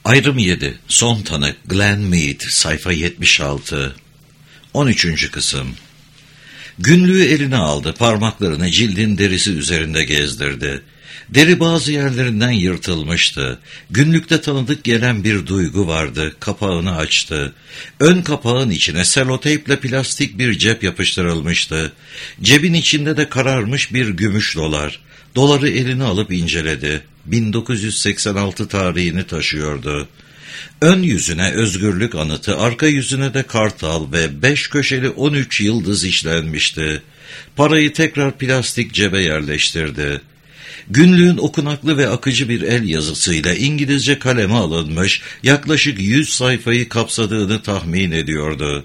Ayrım 7. Son tanık Glenn Mead. Sayfa 76. 13. kısım. Günlüğü eline aldı, parmaklarını cildin derisi üzerinde gezdirdi. Deri bazı yerlerinden yırtılmıştı. Günlükte tanıdık gelen bir duygu vardı. Kapağını açtı. Ön kapağın içine seloteyple plastik bir cep yapıştırılmıştı. Cebin içinde de kararmış bir gümüş dolar. Doları eline alıp inceledi. 1986 tarihini taşıyordu. Ön yüzüne özgürlük anıtı, arka yüzüne de kartal ve 5 köşeli 13 yıldız işlenmişti. Parayı tekrar plastik cebe yerleştirdi. Günlüğün okunaklı ve akıcı bir el yazısıyla İngilizce kaleme alınmış, yaklaşık 100 sayfayı kapsadığını tahmin ediyordu.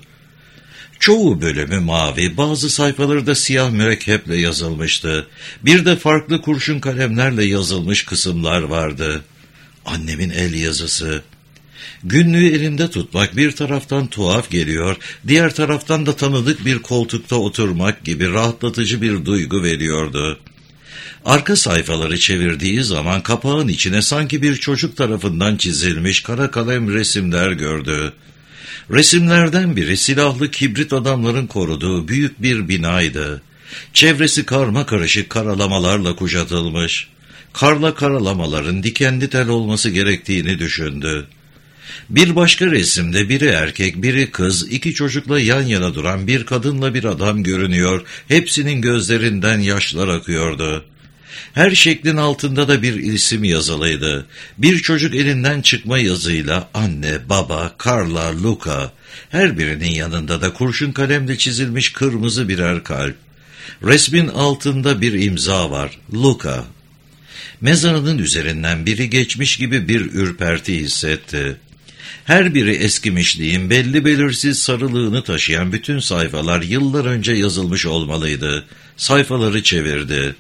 Çoğu bölümü mavi, bazı sayfaları da siyah mürekkeple yazılmıştı. Bir de farklı kurşun kalemlerle yazılmış kısımlar vardı. Annemin el yazısı. Günlüğü elinde tutmak bir taraftan tuhaf geliyor, diğer taraftan da tanıdık bir koltukta oturmak gibi rahatlatıcı bir duygu veriyordu. Arka sayfaları çevirdiği zaman kapağın içine sanki bir çocuk tarafından çizilmiş kara kalem resimler gördü. Resimlerden biri silahlı kibrit adamların koruduğu büyük bir binaydı. Çevresi karmakarışık karalamalarla kuşatılmış. Karla karalamaların dikenli tel olması gerektiğini düşündü. Bir başka resimde biri erkek, biri kız, 2 çocukla yan yana duran bir kadınla bir adam görünüyor. Hepsinin gözlerinden yaşlar akıyordu. Her şeklin altında da bir isim yazılıydı. Bir çocuk elinden çıkma yazıyla anne, baba, Carla, Luca. Her birinin yanında da kurşun kalemle çizilmiş kırmızı birer kalp. Resmin altında bir imza var. Luca. Mezarının üzerinden biri geçmiş gibi bir ürperti hissetti. Her biri eskimişliğin belli belirsiz sarılığını taşıyan bütün sayfalar yıllar önce yazılmış olmalıydı. Sayfaları çevirdi.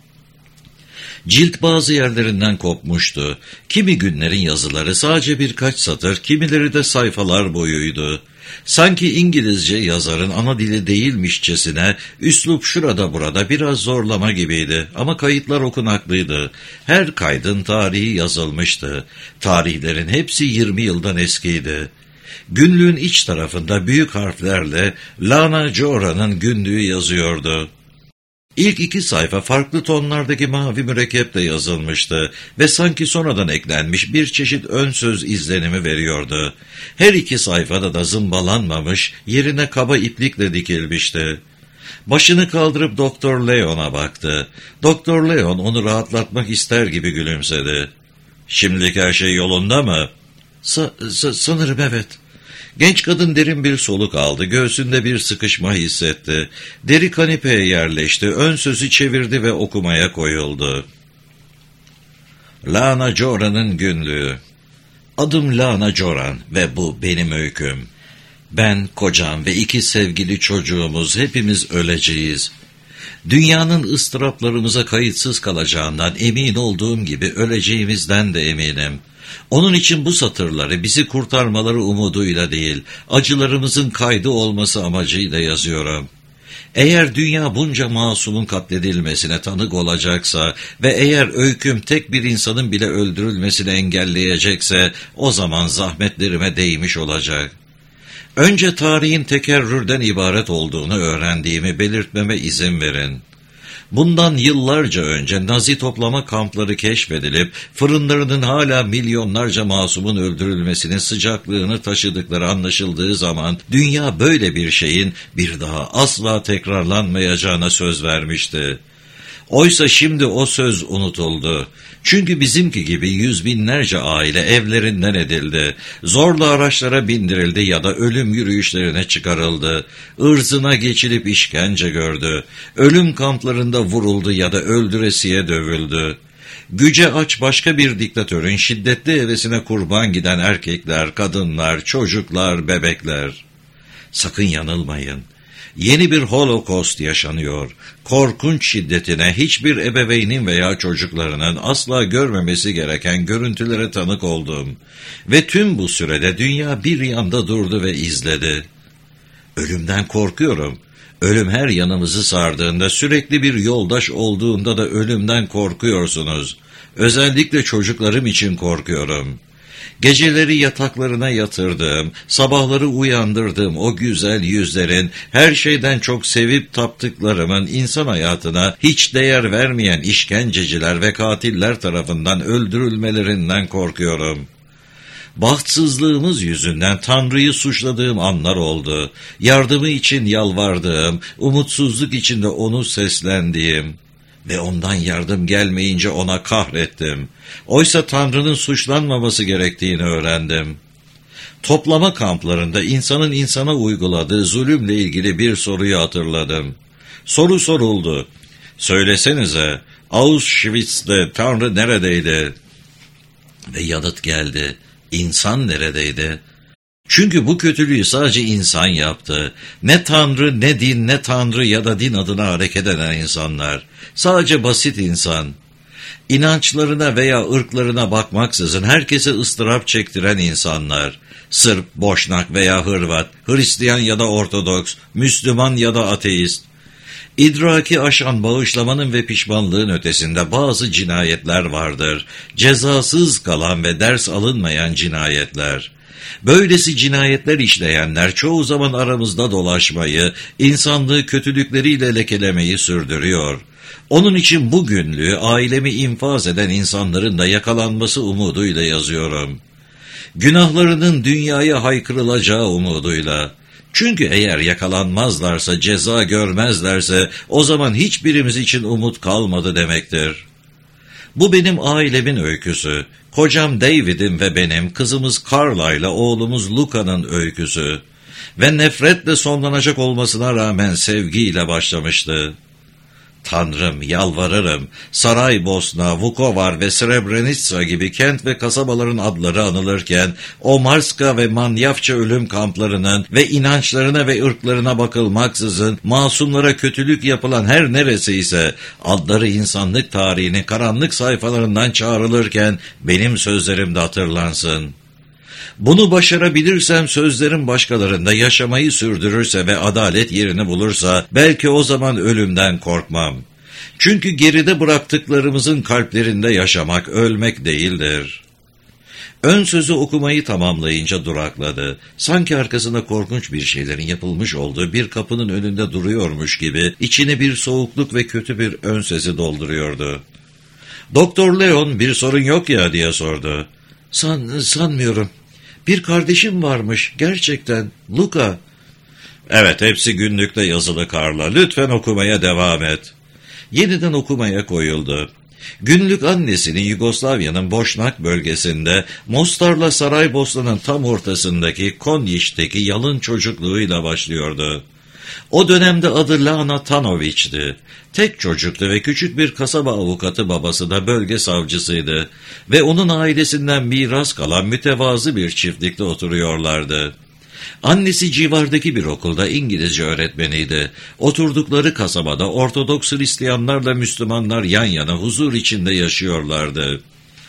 Cilt bazı yerlerinden kopmuştu. Kimi günlerin yazıları sadece birkaç satır, kimileri de sayfalar boyuydu. Sanki İngilizce yazarın ana dili değilmişçesine üslup şurada burada biraz zorlama gibiydi ama kayıtlar okunaklıydı. Her kaydın tarihi yazılmıştı. Tarihlerin hepsi 20 yıldan eskiydi. Günlüğün iç tarafında büyük harflerle Lana Jora'nın günlüğü yazıyordu. İlk 2 sayfa farklı tonlardaki mavi mürekkeple yazılmıştı ve sanki sonradan eklenmiş bir çeşit ön söz izlenimi veriyordu. Her 2 sayfada da zımbalanmamış, yerine kaba iplikle dikilmişti. Başını kaldırıp Doktor Leon'a baktı. Doktor Leon onu rahatlatmak ister gibi gülümsedi. "Şimdilik her şey yolunda mı?" Sanırım evet." Genç kadın derin bir soluk aldı, göğsünde bir sıkışma hissetti. Deri kanepeye yerleşti, ön sözü çevirdi ve okumaya koyuldu. Lana Jora'nın günlüğü. Adım Lana Joran ve bu benim öyküm. Ben, kocam ve 2 sevgili çocuğumuz hepimiz öleceğiz. Dünyanın ıstıraplarımıza kayıtsız kalacağından emin olduğum gibi öleceğimizden de eminim. Onun için bu satırları bizi kurtarmaları umuduyla değil, acılarımızın kaydı olması amacıyla yazıyorum. Eğer dünya bunca masumun katledilmesine tanık olacaksa ve eğer öyküm tek bir insanın bile öldürülmesini engelleyecekse, o zaman zahmetlerime değmiş olacak. Önce tarihin tekerrürden ibaret olduğunu öğrendiğimi belirtmeme izin verin. Bundan yıllarca önce Nazi toplama kampları keşfedilip fırınlarının hala milyonlarca masumun öldürülmesinin sıcaklığını taşıdıkları anlaşıldığı zaman dünya böyle bir şeyin bir daha asla tekrarlanmayacağına söz vermişti. Oysa şimdi o söz unutuldu. Çünkü bizimki gibi yüz binlerce aile evlerinden edildi. Zorla araçlara bindirildi ya da ölüm yürüyüşlerine çıkarıldı. Irzına geçilip işkence gördü. Ölüm kamplarında vuruldu ya da öldüresiye dövüldü. Güce aç başka bir diktatörün şiddetli hevesine kurban giden erkekler, kadınlar, çocuklar, bebekler. Sakın yanılmayın. Yeni bir holokost yaşanıyor. Korkunç şiddetine hiçbir ebeveynin veya çocuklarının asla görmemesi gereken görüntülere tanık oldum. Ve tüm bu sürede dünya bir yanda durdu ve izledi. Ölümden korkuyorum. Ölüm her yanımızı sardığında, sürekli bir yoldaş olduğunda da ölümden korkuyorsunuz. Özellikle çocuklarım için korkuyorum. Geceleri yataklarına yatırdığım, sabahları uyandırdığım o güzel yüzlerin, her şeyden çok sevip taptıklarımın insan hayatına hiç değer vermeyen işkenceciler ve katiller tarafından öldürülmelerinden korkuyorum. Bahtsızlığımız yüzünden Tanrı'yı suçladığım anlar oldu. Yardımı için yalvardığım, umutsuzluk içinde onu seslendiğim ve ondan yardım gelmeyince ona kahrettim. Oysa Tanrı'nın suçlanmaması gerektiğini öğrendim. Toplama kamplarında insanın insana uyguladığı zulümle ilgili bir soruyu hatırladım. Soru soruldu. Söylesenize, Auschwitz'te Tanrı neredeydi? Ve yanıt geldi. İnsan neredeydi? Çünkü bu kötülüğü sadece insan yaptı. Ne Tanrı, ne din, ne Tanrı ya da din adına hareket eden insanlar. Sadece basit insan. İnançlarına veya ırklarına bakmaksızın herkese ıstırap çektiren insanlar. Sırp, Boşnak veya Hırvat, Hristiyan ya da Ortodoks, Müslüman ya da ateist. İdraki aşan bağışlamanın ve pişmanlığın ötesinde bazı cinayetler vardır. Cezasız kalan ve ders alınmayan cinayetler. Böylesi cinayetler işleyenler çoğu zaman aramızda dolaşmayı, insanlığı kötülükleriyle lekelemeyi sürdürüyor. Onun için bu günlüğü ailemi infaz eden insanların da yakalanması umuduyla yazıyorum. Günahlarının dünyaya haykırılacağı umuduyla. Çünkü eğer yakalanmazlarsa, ceza görmezlerse o zaman hiçbirimiz için umut kalmadı demektir. Bu benim ailemin öyküsü. Kocam David'in ve benim, kızımız Carla ile oğlumuz Luca'nın öyküsü. Ve nefretle sonlanacak olmasına rağmen sevgiyle başlamıştı. Tanrım, yalvarırım, Saraybosna, Vukovar ve Srebrenica gibi kent ve kasabaların adları anılırken, o Marska ve Manyavça ölüm kamplarının ve inançlarına ve ırklarına bakılmaksızın masumlara kötülük yapılan her neresi ise adları insanlık tarihinin karanlık sayfalarından çağrılırken benim sözlerim de hatırlansın. Bunu başarabilirsem, sözlerim başkalarında yaşamayı sürdürürse ve adalet yerini bulursa, belki o zaman ölümden korkmam. Çünkü geride bıraktıklarımızın kalplerinde yaşamak, ölmek değildir. Ön sözü okumayı tamamlayınca durakladı. Sanki arkasında korkunç bir şeylerin yapılmış olduğu bir kapının önünde duruyormuş gibi, içine bir soğukluk ve kötü bir ön sesi dolduruyordu. Doktor Leon, bir sorun yok ya diye sordu. Sanmıyorum. Bir kardeşim varmış, gerçekten, Luca. Evet, hepsi günlükte yazılı Carla. Lütfen okumaya devam et. Yeniden okumaya koyuldu. Günlük annesinin Yugoslavya'nın Boşnak bölgesinde, Mostar'la Saraybosna'nın tam ortasındaki Konyiç'teki yalın çocukluğuyla başlıyordu. O dönemde adı Lana Tanoviç'ti. Tek çocuktu ve küçük bir kasaba avukatı, babası da bölge savcısıydı. Ve onun ailesinden miras kalan mütevazı bir çiftlikte oturuyorlardı. Annesi civardaki bir okulda İngilizce öğretmeniydi. Oturdukları kasabada Ortodoks Hristiyanlarla Müslümanlar yan yana huzur içinde yaşıyorlardı.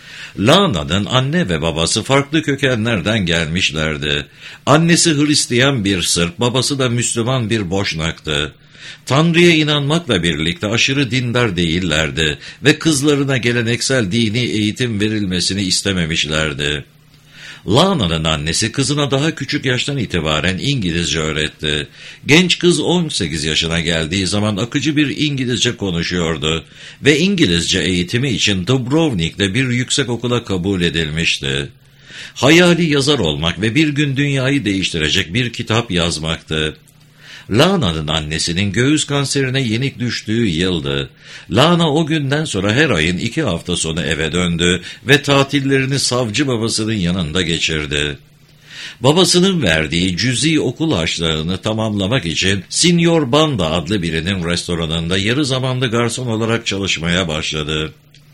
Lana'nın anne ve babası farklı kökenlerden gelmişlerdi. Annesi Hristiyan bir Sırp, babası da Müslüman bir Boşnaktı. Tanrı'ya inanmakla birlikte aşırı dindar değillerdi ve kızlarına geleneksel dini eğitim verilmesini istememişlerdi. Lana'nın annesi kızına daha küçük yaştan itibaren İngilizce öğretti. Genç kız 18 yaşına geldiği zaman akıcı bir İngilizce konuşuyordu ve İngilizce eğitimi için Dubrovnik'te bir yüksekokula kabul edilmişti. Hayali yazar olmak ve bir gün dünyayı değiştirecek bir kitap yazmaktı. Lana'nın annesinin göğüs kanserine yenik düştüğü yıldı. Lana o günden sonra her ayın 2 hafta sonu eve döndü ve tatillerini savcı babasının yanında geçirdi. Babasının verdiği cüzi okul harçlarını tamamlamak için Signor Banda adlı birinin restoranında yarı zamanlı garson olarak çalışmaya başladı.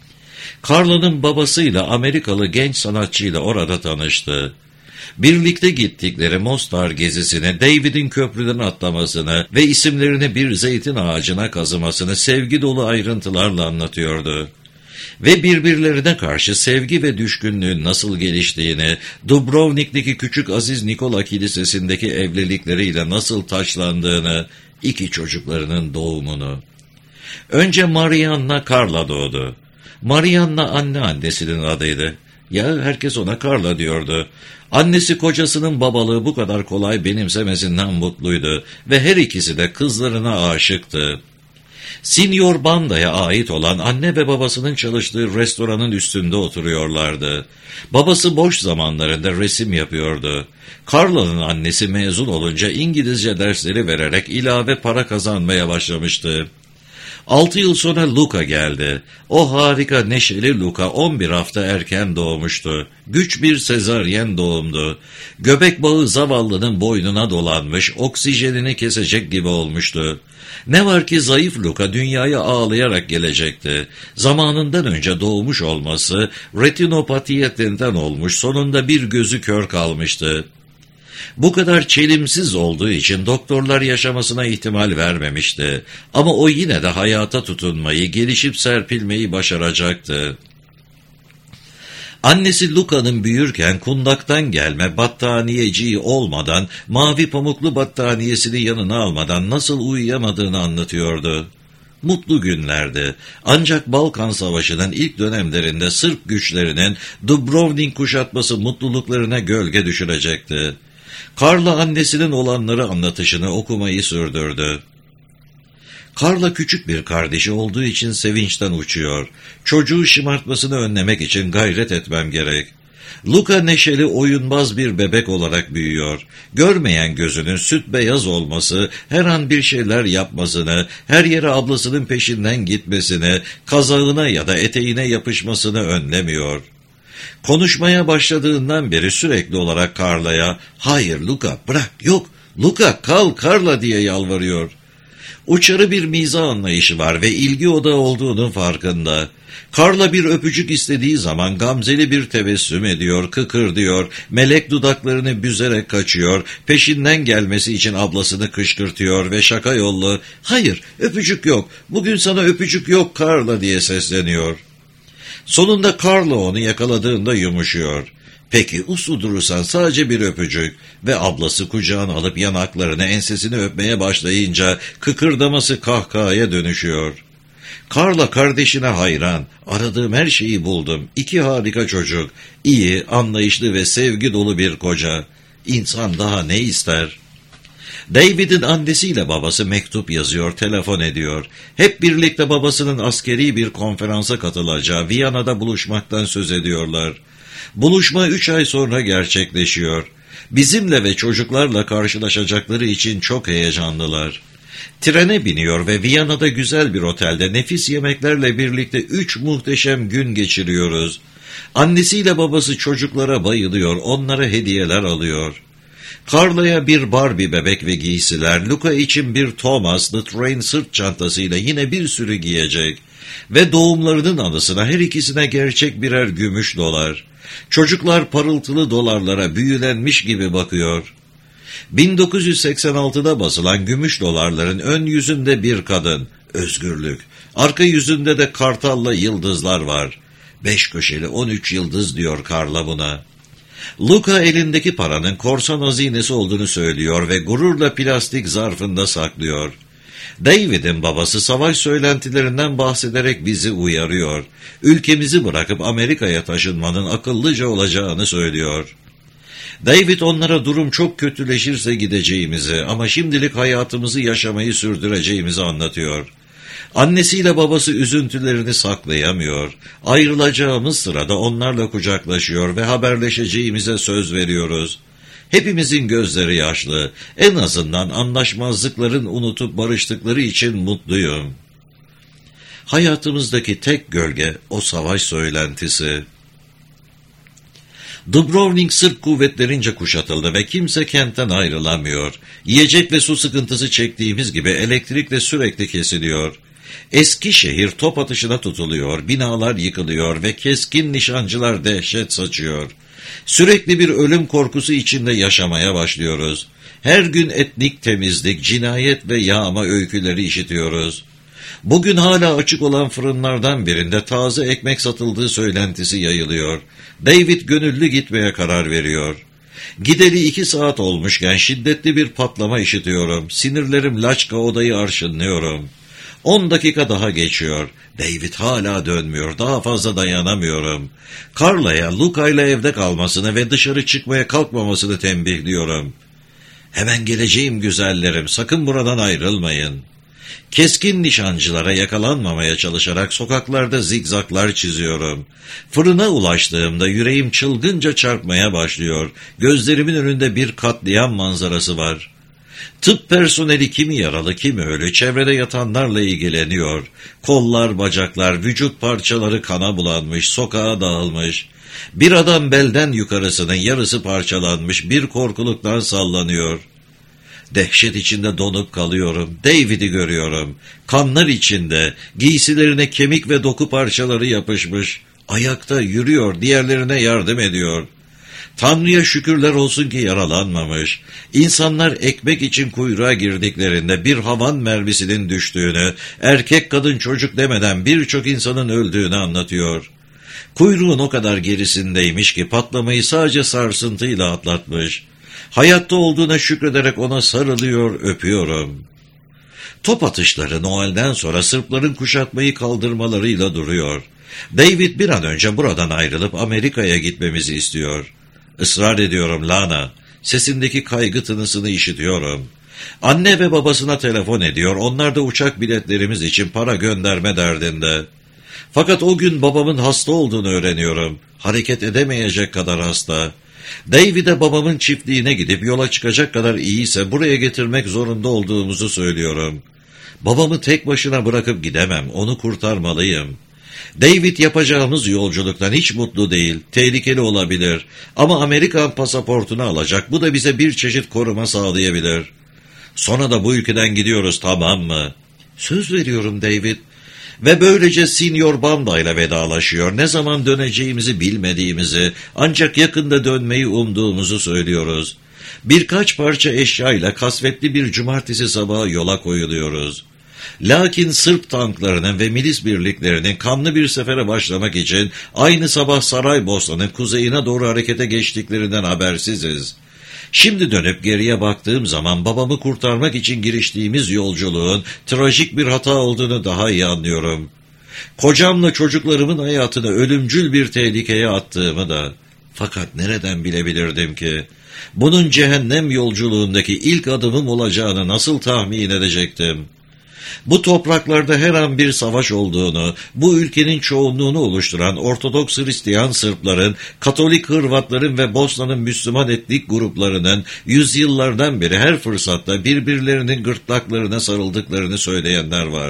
Carla'nın babasıyla Amerikalı genç sanatçıyla orada tanıştı. Birlikte gittikleri Mostar gezisine, David'in köprüden atlamasını ve isimlerini bir zeytin ağacına kazımasını sevgi dolu ayrıntılarla anlatıyordu. Ve birbirlerine karşı sevgi ve düşkünlüğün nasıl geliştiğini, Dubrovnik'teki Küçük Aziz Nikola Kilisesi'ndeki evlilikleriyle nasıl taçlandığını, 2 çocuklarının doğumunu. Önce Marianna Carla doğdu. Marianna annesinin adıydı. Ya herkes ona Carla diyordu. Annesi kocasının babalığı bu kadar kolay benimsemesinden mutluydu ve her ikisi de kızlarına aşıktı. Signor Banda'ya ait olan anne ve babasının çalıştığı restoranın üstünde oturuyorlardı. Babası boş zamanlarında resim yapıyordu. Carla'nın annesi mezun olunca İngilizce dersleri vererek ilave para kazanmaya başlamıştı. 6 yıl sonra Luca geldi. O harika neşeli Luca 11 hafta erken doğmuştu. Güç bir sezaryen doğumdu. Göbek bağı zavallının boynuna dolanmış, oksijenini kesecek gibi olmuştu. Ne var ki zayıf Luca dünyaya ağlayarak gelecekti. Zamanından önce doğmuş olması retinopatiyetinden olmuş, sonunda bir gözü kör kalmıştı. Bu kadar çelimsiz olduğu için doktorlar yaşamasına ihtimal vermemişti. Ama o yine de hayata tutunmayı, gelişip serpilmeyi başaracaktı. Annesi Luca'nın büyürken kundaktan gelme battaniyeciği olmadan, mavi pamuklu battaniyesini yanına almadan nasıl uyuyamadığını anlatıyordu. Mutlu günlerdi. Ancak Balkan Savaşı'nın ilk dönemlerinde Sırp güçlerinin Dubrovnik kuşatması mutluluklarına gölge düşürecekti. Carla annesinin olanları anlatışını okumayı sürdürdü. Carla küçük bir kardeşi olduğu için sevinçten uçuyor. Çocuğu şımartmasını önlemek için gayret etmem gerek. Luca neşeli, oyunbaz bir bebek olarak büyüyor. Görmeyen gözünün süt beyaz olması, her an bir şeyler yapmasını, her yere ablasının peşinden gitmesini, kazağına ya da eteğine yapışmasını önlemiyor. Konuşmaya başladığından beri sürekli olarak Carla'ya, "Hayır Luca, bırak, yok, Luca kal Carla" diye yalvarıyor. Uçarı bir mizah anlayışı var ve ilgi odağı olduğunun farkında. Carla bir öpücük istediği zaman gamzeli bir tebessüm ediyor, kıkırdıyor, melek dudaklarını büzerek kaçıyor, peşinden gelmesi için ablasını kışkırtıyor ve şaka yollu, "Hayır, öpücük yok, bugün sana öpücük yok Carla" diye sesleniyor. Sonunda Carla onu yakaladığında yumuşuyor. "Peki uslu durursan sadece bir öpücük" ve ablası kucağına alıp yanaklarını, ensesini öpmeye başlayınca kıkırdaması kahkahaya dönüşüyor. Carla kardeşine hayran. "Aradığım her şeyi buldum. 2 harika çocuk. İyi, anlayışlı ve sevgi dolu bir koca. İnsan daha ne ister?" David'in annesiyle babası mektup yazıyor, telefon ediyor. Hep birlikte babasının askeri bir konferansa katılacağı Viyana'da buluşmaktan söz ediyorlar. Buluşma 3 ay sonra gerçekleşiyor. Bizimle ve çocuklarla karşılaşacakları için çok heyecanlılar. Trene biniyor ve Viyana'da güzel bir otelde nefis yemeklerle birlikte 3 muhteşem gün geçiriyoruz. Annesiyle babası çocuklara bayılıyor, onlara hediyeler alıyor. Carla'ya bir Barbie bebek ve giysiler, Luca için bir Thomas the Train sırt çantasıyla yine bir sürü giyecek. Ve doğumlarının anısına her ikisine gerçek birer gümüş dolar. Çocuklar parıltılı dolarlara büyülenmiş gibi bakıyor. 1986'da basılan gümüş dolarların ön yüzünde bir kadın, özgürlük. Arka yüzünde de kartalla yıldızlar var. 5 köşeli 13 yıldız diyor Carla buna. Luca elindeki paranın korsan hazinesi olduğunu söylüyor ve gururla plastik zarfında saklıyor. David'in babası savaş söylentilerinden bahsederek bizi uyarıyor. Ülkemizi bırakıp Amerika'ya taşınmanın akıllıca olacağını söylüyor. David onlara durum çok kötüleşirse gideceğimizi ama şimdilik hayatımızı yaşamayı sürdüreceğimizi anlatıyor. Annesiyle babası üzüntülerini saklayamıyor. Ayrılacağımız sırada onlarla kucaklaşıyor ve haberleşeceğimize söz veriyoruz. Hepimizin gözleri yaşlı. En azından anlaşmazlıkların unutup barıştıkları için mutluyum. Hayatımızdaki tek gölge o savaş söylentisi. Dubrovnik Sırp kuvvetlerince kuşatıldı ve kimse kentten ayrılamıyor. Yiyecek ve su sıkıntısı çektiğimiz gibi elektrik de sürekli kesiliyor. Eski şehir top atışına tutuluyor, binalar yıkılıyor ve keskin nişancılar dehşet saçıyor. Sürekli bir ölüm korkusu içinde yaşamaya başlıyoruz. Her gün etnik temizlik, cinayet ve yağma öyküleri işitiyoruz. Bugün hala açık olan fırınlardan birinde taze ekmek satıldığı söylentisi yayılıyor. David gönüllü gitmeye karar veriyor. Gideli 2 saat olmuşken şiddetli bir patlama işitiyorum. Sinirlerim laçka odayı arşınlıyorum. 10 dakika daha geçiyor. David hala dönmüyor. Daha fazla dayanamıyorum. Carla'ya Luca'yla evde kalmasını ve dışarı çıkmaya kalkmamasını tembihliyorum. Hemen geleceğim güzellerim. Sakın buradan ayrılmayın. Keskin nişancılara yakalanmamaya çalışarak sokaklarda zigzaklar çiziyorum. Fırına ulaştığımda yüreğim çılgınca çarpmaya başlıyor. Gözlerimin önünde bir katliam manzarası var. Tıp personeli kimi yaralı kimi ölü çevrede yatanlarla ilgileniyor. Kollar, bacaklar, vücut parçaları kana bulanmış, sokağa dağılmış. Bir adam belden yukarısının yarısı parçalanmış, bir korkuluktan sallanıyor. Dehşet içinde donup kalıyorum. David'i görüyorum. Kanlar içinde, giysilerine kemik ve doku parçaları yapışmış. Ayakta yürüyor, diğerlerine yardım ediyor. Tanrı'ya şükürler olsun ki yaralanmamış. İnsanlar ekmek için kuyruğa girdiklerinde bir havan mermisinin düştüğünü, erkek kadın çocuk demeden birçok insanın öldüğünü anlatıyor. Kuyruğun o kadar gerisindeymiş ki patlamayı sadece sarsıntıyla atlatmış. Hayatta olduğuna şükrederek ona sarılıyor, öpüyorum. Top atışları Noel'den sonra Sırpların kuşatmayı kaldırmalarıyla duruyor. David bir an önce buradan ayrılıp Amerika'ya gitmemizi istiyor. Israr ediyorum Lana. Sesindeki kaygı tınısını işitiyorum. Anne ve babasına telefon ediyor. Onlar da uçak biletlerimiz için para gönderme derdinde. Fakat o gün babamın hasta olduğunu öğreniyorum. Hareket edemeyecek kadar hasta. David'e babamın çiftliğine gidip yola çıkacak kadar iyiyse buraya getirmek zorunda olduğumuzu söylüyorum. Babamı tek başına bırakıp gidemem. Onu kurtarmalıyım. David yapacağımız yolculuktan hiç mutlu değil, tehlikeli olabilir ama Amerikan pasaportunu alacak, bu da bize bir çeşit koruma sağlayabilir. Sonra da bu ülkeden gidiyoruz, tamam mı? Söz veriyorum David. Ve böylece Senior Banda ile vedalaşıyor, ne zaman döneceğimizi bilmediğimizi, ancak yakında dönmeyi umduğumuzu söylüyoruz. Birkaç parça eşyayla kasvetli bir cumartesi sabahı yola koyuluyoruz. Lakin Sırp tanklarının ve milis birliklerinin kanlı bir sefere başlamak için aynı sabah Saraybosna'nın kuzeyine doğru harekete geçtiklerinden habersiziz. Şimdi dönüp geriye baktığım zaman babamı kurtarmak için giriştiğimiz yolculuğun trajik bir hata olduğunu daha iyi anlıyorum. Kocamla çocuklarımın hayatını ölümcül bir tehlikeye attığımı da. Fakat nereden bilebilirdim ki? Bunun cehennem yolculuğundaki ilk adımım olacağını nasıl tahmin edecektim? Bu topraklarda her an bir savaş olduğunu, bu ülkenin çoğunluğunu oluşturan Ortodoks Hristiyan Sırpların, Katolik Hırvatların ve Bosna'nın Müslüman etnik gruplarının yüzyıllardan beri her fırsatta birbirlerinin gırtlaklarına sarıldıklarını söyleyenler var.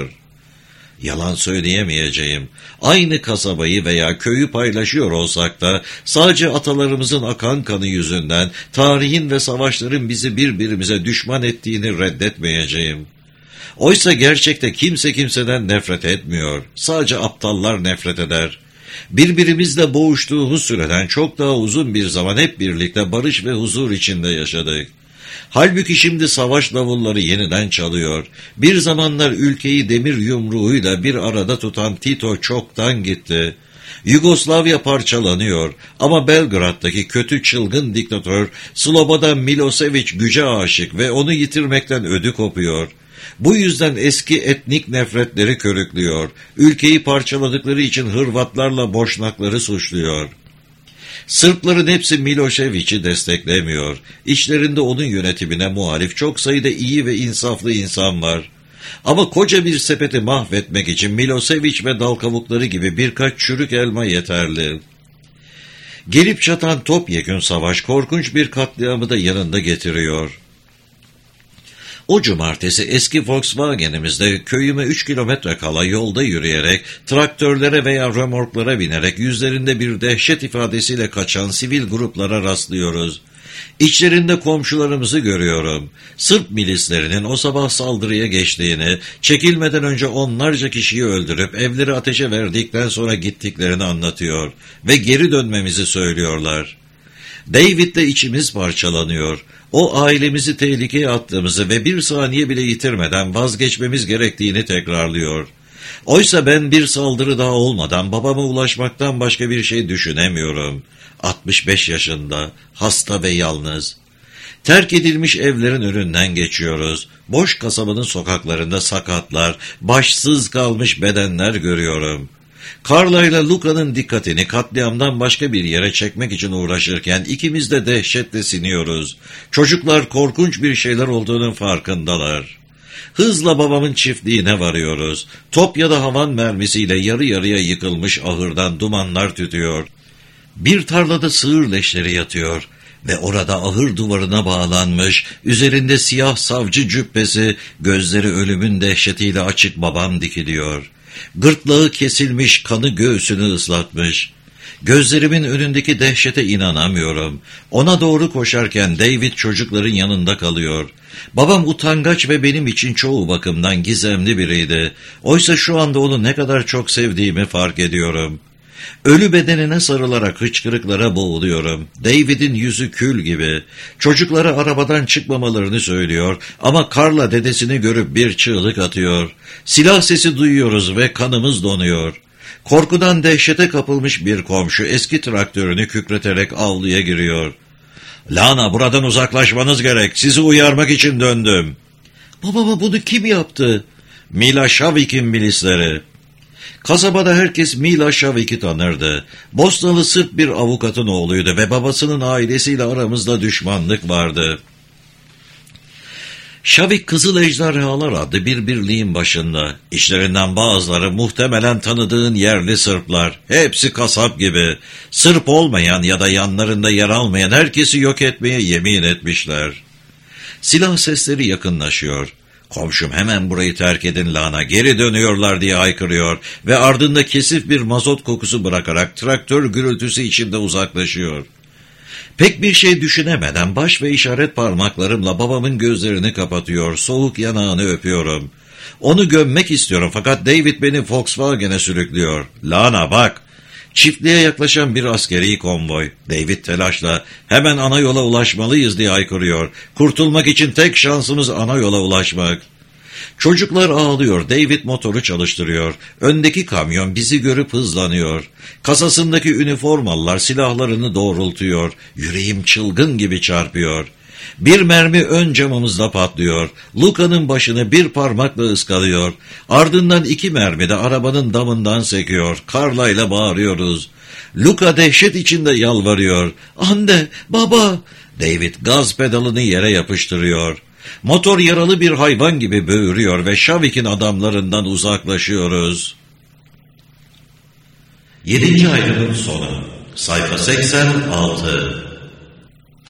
Yalan söyleyemeyeceğim. Aynı kasabayı veya köyü paylaşıyor olsak da sadece atalarımızın akan kanı yüzünden tarihin ve savaşların bizi birbirimize düşman ettiğini reddetmeyeceğim. Oysa gerçekte kimse kimseden nefret etmiyor. Sadece aptallar nefret eder. Birbirimizle boğuştuğumuz süreden çok daha uzun bir zaman hep birlikte barış ve huzur içinde yaşadık. Halbuki şimdi savaş davulları yeniden çalıyor. Bir zamanlar ülkeyi demir yumruğuyla bir arada tutan Tito çoktan gitti. Yugoslavya parçalanıyor ama Belgrad'daki kötü çılgın diktatör Slobodan Milosevic güce aşık ve onu yitirmekten ödü kopuyor. Bu yüzden eski etnik nefretleri körüklüyor. Ülkeyi parçaladıkları için Hırvatlarla Boşnakları suçluyor. Sırpların hepsi Milosevic'i desteklemiyor. İçlerinde onun yönetimine muhalif çok sayıda iyi ve insaflı insan var. Ama koca bir sepeti mahvetmek için Milosevic ve dal kavukları gibi birkaç çürük elma yeterli. Gelip çatan topyekün savaş korkunç bir katliamı da yanında getiriyor. O cumartesi eski Volkswagen'imizde köyüme 3 kilometre kala yolda yürüyerek, traktörlere veya römorklara binerek yüzlerinde bir dehşet ifadesiyle kaçan sivil gruplara rastlıyoruz. İçlerinde komşularımızı görüyorum. Sırp milislerinin o sabah saldırıya geçtiğini, çekilmeden önce onlarca kişiyi öldürüp evleri ateşe verdikten sonra gittiklerini anlatıyor ve geri dönmemizi söylüyorlar. David'le içimiz parçalanıyor. O ailemizi tehlikeye attığımızı ve bir saniye bile yitirmeden vazgeçmemiz gerektiğini tekrarlıyor. Oysa ben bir saldırı daha olmadan babama ulaşmaktan başka bir şey düşünemiyorum. 65 yaşında, hasta ve yalnız. Terk edilmiş evlerin önünden geçiyoruz. Boş kasabanın sokaklarında sakatlar, başsız kalmış bedenler görüyorum. Carla ile Luca'nın dikkatini katliamdan başka bir yere çekmek için uğraşırken ikimiz de dehşetle siniyoruz. Çocuklar korkunç bir şeyler olduğunun farkındalar. Hızla babamın çiftliğine varıyoruz. Top ya da havan mermisiyle yarı yarıya yıkılmış ahırdan dumanlar tütüyor. Bir tarlada sığır leşleri yatıyor ve orada ahır duvarına bağlanmış, üzerinde siyah savcı cübbesi, gözleri ölümün dehşetiyle açık babam dikiliyor. Gırtlağı kesilmiş, kanı göğsünü ıslatmış. Gözlerimin önündeki dehşete inanamıyorum. Ona doğru koşarken David çocukların yanında kalıyor. Babam utangaç ve benim için çoğu bakımdan gizemli biriydi. Oysa şu anda onu ne kadar çok sevdiğimi fark ediyorum. Ölü bedenine sarılarak hıçkırıklara boğuluyorum. David'in yüzü kül gibi. Çocuklara arabadan çıkmamalarını söylüyor ama Carla dedesini görüp bir çığlık atıyor. Silah sesi duyuyoruz ve kanımız donuyor. Korkudan dehşete kapılmış bir komşu eski traktörünü kükreterek avluya giriyor. "Lana, buradan uzaklaşmanız gerek. Sizi uyarmak için döndüm." "Babama bunu kim yaptı?" "Mila Shavik'in milisleri." Kasabada herkes Mila Shavik'i tanırdı. Bosnalı Sırp bir avukatın oğluydu ve babasının ailesiyle aramızda düşmanlık vardı. Shavik Kızıl Ejderhalar adlı bir birliğin başında. İşlerinden bazıları muhtemelen tanıdığın yerli Sırplar. Hepsi kasap gibi. Sırp olmayan ya da yanlarında yer almayan herkesi yok etmeye yemin etmişler. Silah sesleri yakınlaşıyor. Komşum "Hemen burayı terk edin Lana, geri dönüyorlar" diye haykırıyor ve ardında kesif bir mazot kokusu bırakarak traktör gürültüsü içinde uzaklaşıyor. Pek bir şey düşünemeden baş ve işaret parmaklarımla babamın gözlerini kapatıyor, soğuk yanağını öpüyorum. Onu gömmek istiyorum fakat David beni Volkswagen'e sürüklüyor. "Lana bak!" Çiftliğe yaklaşan bir askeri konvoy. David telaşla "Hemen ana yola ulaşmalıyız" diye haykırıyor. Kurtulmak için tek şansımız ana yola ulaşmak. Çocuklar ağlıyor. David motoru çalıştırıyor. Öndeki kamyon bizi görüp hızlanıyor. Kasasındaki üniformalılar silahlarını doğrultuyor. Yüreğim çılgın gibi çarpıyor. Bir mermi ön camımızda patlıyor. Luca'nın başını bir parmakla ıskalıyor. Ardından 2 mermi de arabanın damından sekiyor. Carla ile bağırıyoruz. Luca dehşet içinde yalvarıyor. "Anne, baba!" David gaz pedalını yere yapıştırıyor. Motor yaralı bir hayvan gibi böğürüyor ve Shavik'in adamlarından uzaklaşıyoruz. 7. ayrımın sonu. Sayfa 86.